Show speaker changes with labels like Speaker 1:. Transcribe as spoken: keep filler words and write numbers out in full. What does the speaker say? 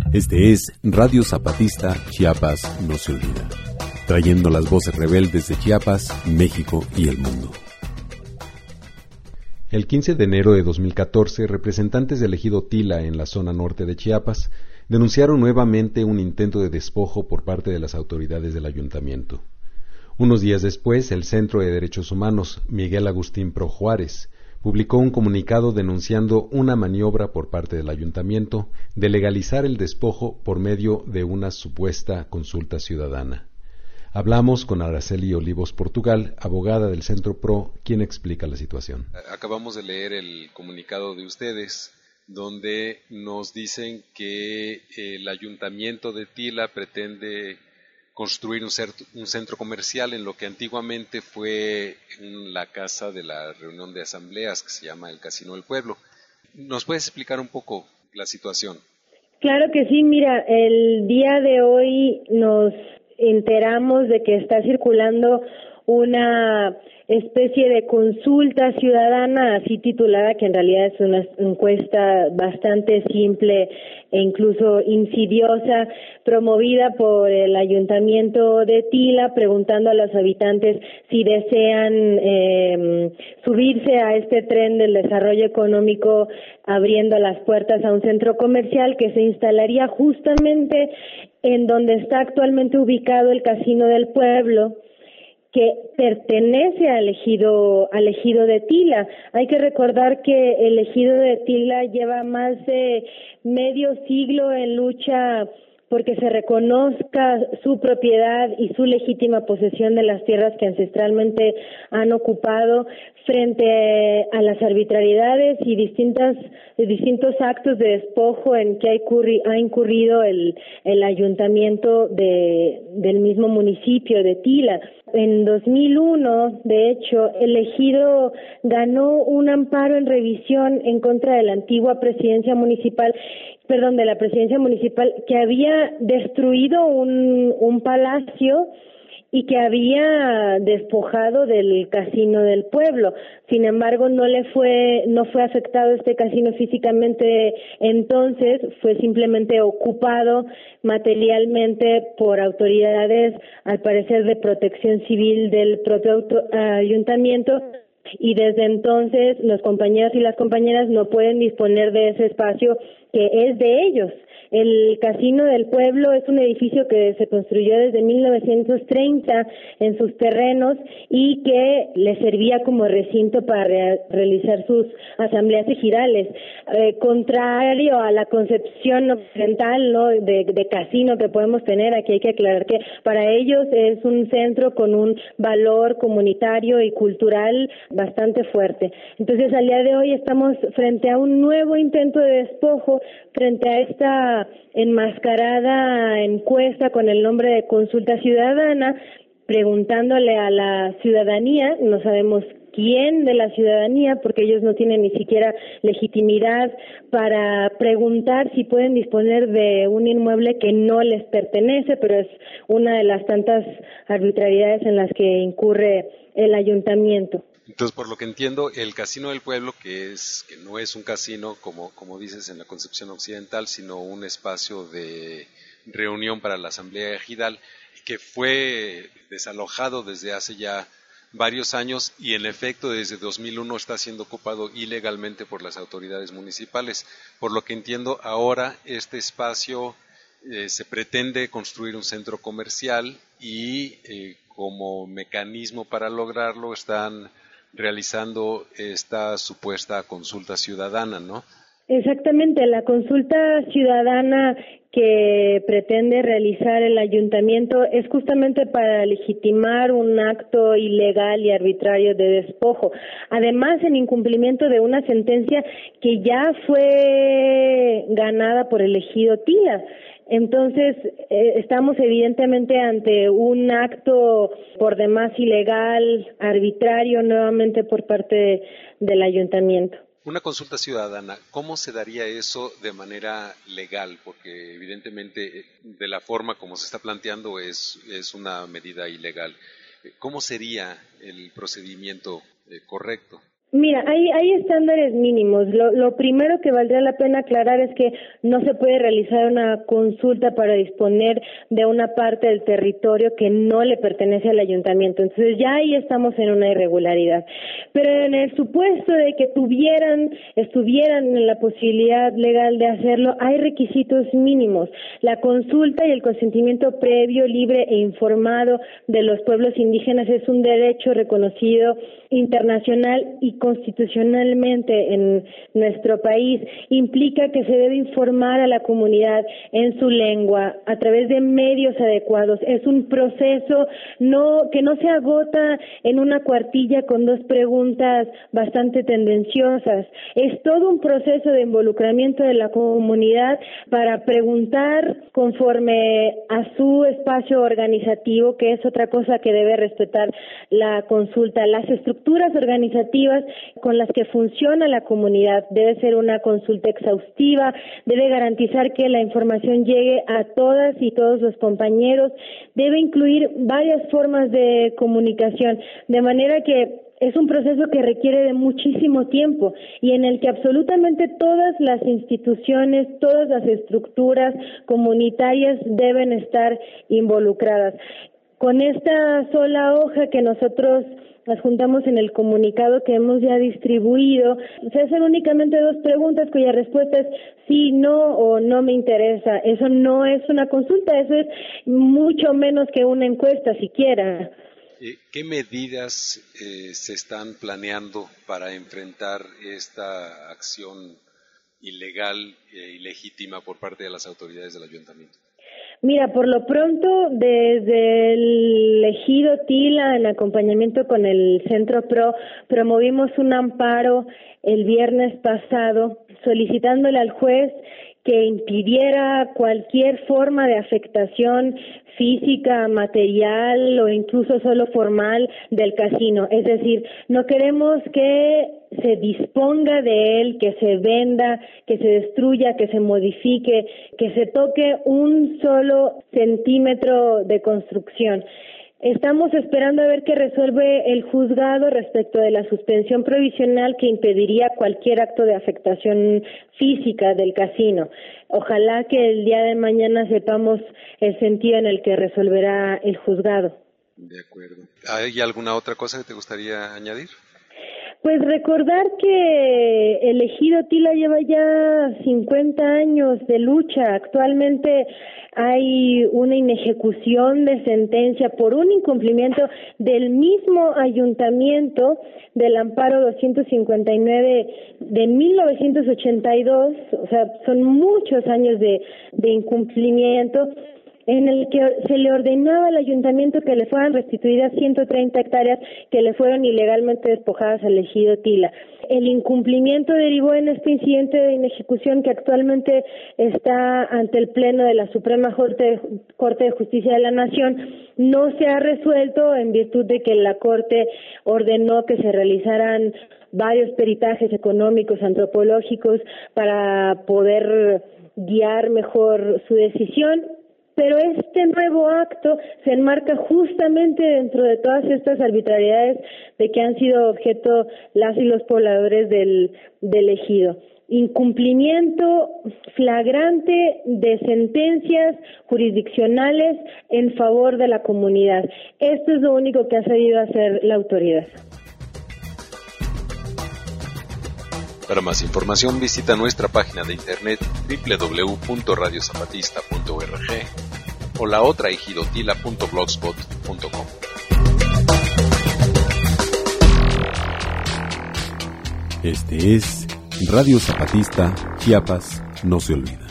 Speaker 1: Este es Radio Zapatista, Chiapas no se olvida, trayendo las voces rebeldes de Chiapas, México y el mundo. El quince de enero de dos mil catorce, representantes del ejido Tila en la zona norte de Chiapas denunciaron nuevamente un intento de despojo por parte de las autoridades del ayuntamiento. Unos días después, el Centro de Derechos Humanos, Miguel Agustín Pro Juárez, publicó un comunicado denunciando una maniobra por parte del ayuntamiento de legalizar el despojo por medio de una supuesta consulta ciudadana. Hablamos con Araceli Olivos Portugal, abogada del Centro Pro, quien explica la situación.
Speaker 2: Acabamos de leer el comunicado de ustedes, donde nos dicen que el ayuntamiento de Tila pretende construir un, cert- un centro comercial en lo que antiguamente fue la casa de la reunión de asambleas, que se llama el Casino del Pueblo. ¿Nos puedes explicar un poco la situación?
Speaker 3: Claro que sí, mira, el día de hoy nos enteramos de que está circulando una especie de consulta ciudadana, así titulada, que en realidad es una encuesta bastante simple e incluso insidiosa, promovida por el Ayuntamiento de Tila, preguntando a los habitantes si desean eh, subirse a este tren del desarrollo económico, abriendo las puertas a un centro comercial que se instalaría justamente en donde está actualmente ubicado el Casino del Pueblo, que pertenece al ejido, al ejido de Tila. Hay que recordar que el ejido de Tila lleva más de medio siglo en lucha porque se reconozca su propiedad y su legítima posesión de las tierras que ancestralmente han ocupado frente a las arbitrariedades y distintas distintos actos de despojo en que ha, incurri, ha incurrido el, el ayuntamiento de, del mismo municipio de Tila. En dos mil uno, de hecho, el ejido ganó un amparo en revisión en contra de la antigua presidencia municipal, perdón, de la presidencia municipal, que había destruido un, un palacio y que había despojado del Casino del Pueblo. Sin embargo, no le fue no fue afectado este casino físicamente, entonces fue simplemente ocupado materialmente por autoridades, al parecer de protección civil del propio auto, ayuntamiento, y desde entonces los compañeros y las compañeras no pueden disponer de ese espacio que es de ellos. El Casino del Pueblo es un edificio que se construyó desde mil novecientos treinta en sus terrenos y que le servía como recinto para re- realizar sus asambleas ejidales. Eh, contrario a la concepción occidental, ¿no?, de, de casino que podemos tener, aquí hay que aclarar que para ellos es un centro con un valor comunitario y cultural bastante fuerte. Entonces, al día de hoy estamos frente a un nuevo intento de despojo, frente a esta enmascarada encuesta con el nombre de consulta ciudadana, preguntándole a la ciudadanía, no sabemos quién de la ciudadanía, porque ellos no tienen ni siquiera legitimidad para preguntar si pueden disponer de un inmueble que no les pertenece, pero es una de las tantas arbitrariedades en las que incurre el ayuntamiento.
Speaker 2: Entonces, por lo que entiendo, el Casino del Pueblo, que es que no es un casino, como, como dices, en la concepción occidental, sino un espacio de reunión para la Asamblea Ejidal, que fue desalojado desde hace ya varios años y, en efecto, desde dos mil uno está siendo ocupado ilegalmente por las autoridades municipales. Por lo que entiendo, ahora este espacio eh, se pretende construir un centro comercial y, eh, como mecanismo para lograrlo, están realizando esta supuesta consulta ciudadana, ¿no?
Speaker 3: Exactamente, la consulta ciudadana que pretende realizar el ayuntamiento es justamente para legitimar un acto ilegal y arbitrario de despojo, además en incumplimiento de una sentencia que ya fue ganada por el ejido Tila. Entonces, eh, estamos evidentemente ante un acto por demás ilegal, arbitrario, nuevamente por parte de, del ayuntamiento.
Speaker 2: Una consulta ciudadana, ¿cómo se daría eso de manera legal? Porque evidentemente de la forma como se está planteando es, es una medida ilegal. ¿Cómo sería el procedimiento eh, correcto?
Speaker 3: Mira, hay, hay estándares mínimos. Lo, lo primero que valdría la pena aclarar es que no se puede realizar una consulta para disponer de una parte del territorio que no le pertenece al ayuntamiento. Entonces ya ahí estamos en una irregularidad. Pero en el supuesto de que tuvieran, estuvieran en la posibilidad legal de hacerlo, hay requisitos mínimos. La consulta y el consentimiento previo, libre e informado de los pueblos indígenas es un derecho reconocido internacional y constitucionalmente en nuestro país. Implica que se debe informar a la comunidad en su lengua a través de medios adecuados. Es un proceso no que no se agota en una cuartilla con dos preguntas bastante tendenciosas. Es todo un proceso de involucramiento de la comunidad para preguntar conforme a su espacio organizativo, que es otra cosa que debe respetar la consulta. Las estructuras organizativas con las que funciona la comunidad debe ser una consulta exhaustiva, debe garantizar que la información llegue a todas y todos los compañeros, debe incluir varias formas de comunicación, de manera que es un proceso que requiere de muchísimo tiempo y en el que absolutamente todas las instituciones, todas las estructuras comunitarias deben estar involucradas. Con esta sola hoja que nosotros nos juntamos en el comunicado que hemos ya distribuido, se hacen únicamente dos preguntas cuya respuesta es sí, no o no me interesa. Eso no es una consulta, eso es mucho menos que una encuesta siquiera.
Speaker 2: ¿Qué medidas eh, se están planeando para enfrentar esta acción ilegal e ilegítima por parte de las autoridades del ayuntamiento?
Speaker 3: Mira, por lo pronto, desde el ejido Tila, en acompañamiento con el Centro Pro, promovimos un amparo el viernes pasado solicitándole al juez que impidiera cualquier forma de afectación física, material o incluso solo formal del casino. Es decir, no queremos que se disponga de él, que se venda, que se destruya, que se modifique, que se toque un solo centímetro de construcción. Estamos esperando a ver qué resuelve el juzgado respecto de la suspensión provisional que impediría cualquier acto de afectación física del casino. Ojalá que el día de mañana sepamos el sentido en el que resolverá el juzgado.
Speaker 2: De acuerdo. ¿Hay alguna otra cosa que te gustaría añadir?
Speaker 3: Pues recordar que el ejido Tila lleva ya cincuenta años de lucha. Actualmente hay una inejecución de sentencia por un incumplimiento del mismo ayuntamiento del amparo doscientos cincuenta y nueve de mil novecientos ochenta y dos, o sea, son muchos años de, de incumplimiento, en el que se le ordenaba al ayuntamiento que le fueran restituidas ciento treinta hectáreas que le fueron ilegalmente despojadas al ejido Tila. El incumplimiento derivó en este incidente de inejecución que actualmente está ante el Pleno de la Suprema Corte, Corte de Justicia de la Nación. No se ha resuelto en virtud de que la Corte ordenó que se realizaran varios peritajes económicos, antropológicos, para poder guiar mejor su decisión. Pero este nuevo acto se enmarca justamente dentro de todas estas arbitrariedades de que han sido objeto las y los pobladores del, del ejido. Incumplimiento flagrante de sentencias jurisdiccionales en favor de la comunidad. Esto es lo único que ha sabido hacer la autoridad.
Speaker 2: Para más información visita nuestra página de internet doble u doble u doble u punto radio zapatista punto org o la otra ejidotila punto blogspot punto com.
Speaker 1: Este es Radio Zapatista, Chiapas no se olvida.